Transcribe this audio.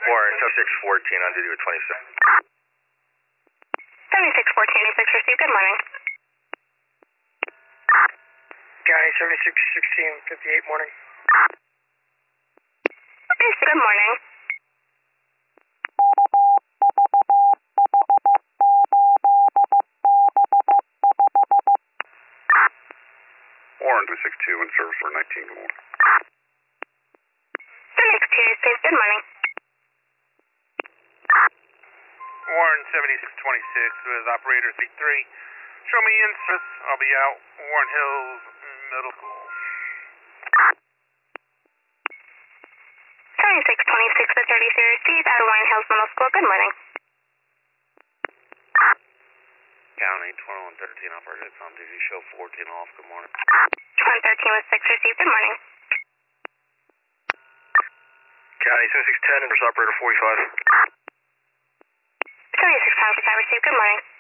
Warren, 7614 on duty with 26. 7614, 86 received. Good morning. County 7616, 58 morning. Good morning. Warren 262 in service for 19. Good morning. 7626, good morning. Warren 7626 with operator 33. Show me in, sis. I'll be out. Warren Hills Middle School. 7626 with 33 received out of Warren Hills Middle School. Good morning. County 2113 operator on duty. Show 14 off. Good morning. 113 with 6 received. Good morning. County 7610, inverse operator 45. 76 received. Good morning.